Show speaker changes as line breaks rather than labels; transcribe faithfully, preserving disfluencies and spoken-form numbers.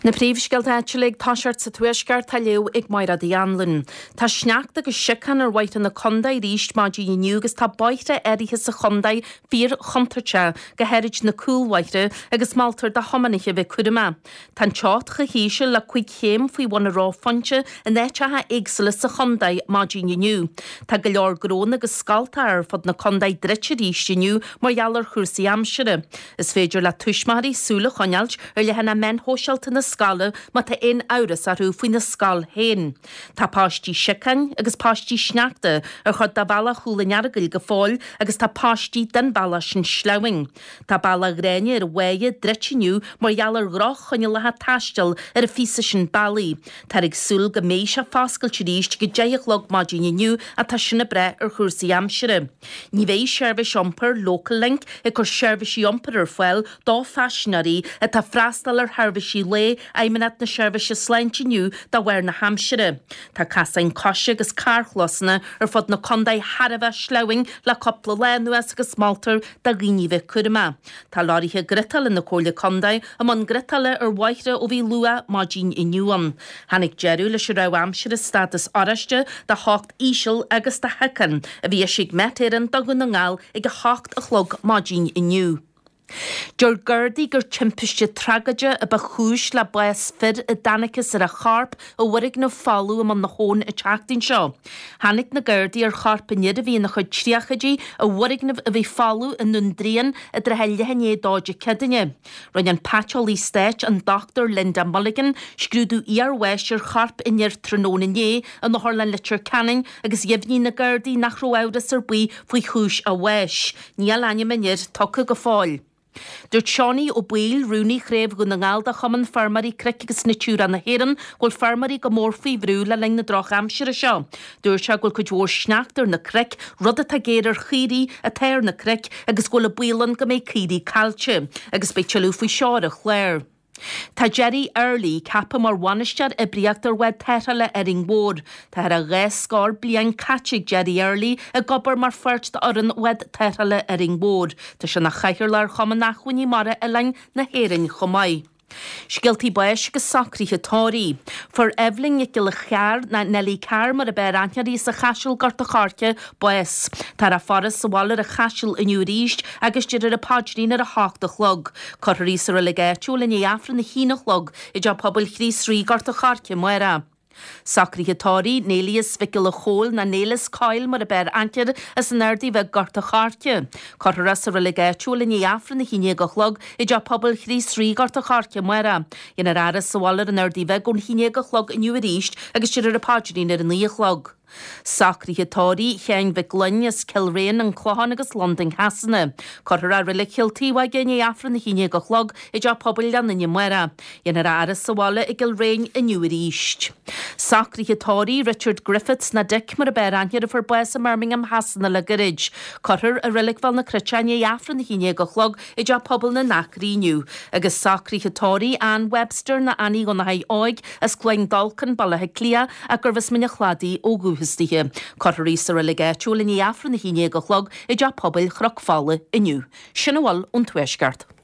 Na príomhsceilt éitilig táseart sa tuaisceart tá leo ag maira dí anlann. Tá sneacht agus sican ar bhaite na condaid ríist maidí inniugus tá baite éirithe sa condaid fír chontarte go heirid na cúlhaite agus maltar de homaniche bheith cudama. Tá teát go híise le chuig chéim faoi bhana rá fonte in éitethe éagsala sa condaid maidí inniu. Tá go leor grón agus scaltair fod na condaid dreite ríist inniu mar jalar chuirsaí amsire. Is féidir le tuismarí súla choneilt ar le hena men hósealta na scala má tá ein áras arú faoin na scal héin. Tá páistí sican agus páistí sneachta ar chud da balla chúla nearagail go fáil agus tá páistí den balla sin slewing. Tá balla gréine ar weie dretiniu mar jalar groch chunne lethe taistil ar a físa sin bailí. Tá ag súl go mééis a fáscailte ríist go déachlog maidíniu a tá sinna bre ar chuirsaí amsire. Ní bhéh seirbhís iompar local link ag chu seirbhísí iompar ar foiil dá fashionarí a tá freastal ar seirbhísí le aimimead na seirbhíse sleintiniu dá bhair na hamsire. Tá casain cosise agus carchlosna ar fod na condaid Harbheith slewing le coppla lenuas agus maltar da gníomh cudama. Tá láirithe grital in na cóla condaid am an gritale ar waithre ó bhí lua máidín iniuam. Hannig jeú leis rah amsire status áraiste de hácht ísisiil agus de hecan a bhí sig metéan da gun na ngáil ag go hácht a chlog máidín iniu. Dúir gurdaí gur timpiste tragaide a ba chúis le buas fir a danachas ar a charp a bhuirig na fáú am an na hón i teachtain seo. Hannig na gurdaí ar charp in iad a bhí na chud tríachadí a bhuirig na a bhí fáú in nun drían a dre heilthené dáide cedaine. Rhain an Patchol State an Doctor Linda Mulligan scrúdú ar weis ar charp in iar tróna né an na Harlan Litter Canning agus dhéimhní na gurdaí nach roádas ar buí faoi chúis a weis. Ní aine minir tocha go fáil. Dúirt Seánaí ó Bíl rúnaí chréibh go na ngáilda chuman farmarí cric agus na túra na héan ghfuil farmarí go mór faoi bhrú le ling na droch amsire seo. Dúirt se ghfuil chuid mhór sneachtar na cric rud atá géar chií a teir na cric agus ghfuil a bílan go méid cií calte agus be teú faoi seáir a chléir. Tá Jerry Early cappa mar bhainistear i bríachtar wed teirele aring mór. Tá ar a ghé scór blian catchig Jerry Early a gobar mar fuirt de oran wed teirele aring mór. Tá se na chaichir leir chuma nachhuiní mara a lein na héirin chomáid. Sgiltí buis go sacríthe tóirí. For Evelyn ag le chear na Nelly Carr mar a bear ancharí sa chaisiúil garta cháte buis. Tar a faras sa bhálar a chaisiúil inniu ríist agus deidir a pádrín ar a háachta chlog. Corrí sa relegéitiúil in éafran na hína chlog i d pobl chrí srí garta cháte muire. Sacríthe tóirí nélias vicil a chól na nélas cáil mar a bear anchar as an airdaí bheith garta cháte. Corra sa relegéitiúil in éafran na híine go chlog i d pobl chrí srí garta cháte muire. Inar aras sa bhálar an airdaí bheith gún híine go chlog inniu a ríist agus deidir a pádrín ar a ní chlog. Sacríthe tóirí cheang bheith glunneas Kilrain an chláán agus London hasanna. Corra rile ciltíha gin éafran na híine go chlog i d pobl leanna muire. Inar aras sa bhála i Kilrain inniu a ríist. Sacríthe tóirí Richard Griffiths na dic mar a bear anchar a for bues a Birmingham hasanna le garid. Corr a rilicbhil na criteine éafran na híine go chlog i d pobl na nachríniu. Agus sacríthe tóirí Ann Webster na Annie go na haid óig as cloing dalcan ballathe clia a gurfas mina chladí ó gúhastithe. Corrí sa relegéitiúil in éafran na híine go chlog i d pobl chrochfála inniu. Sinna bhil ón tuaisceart.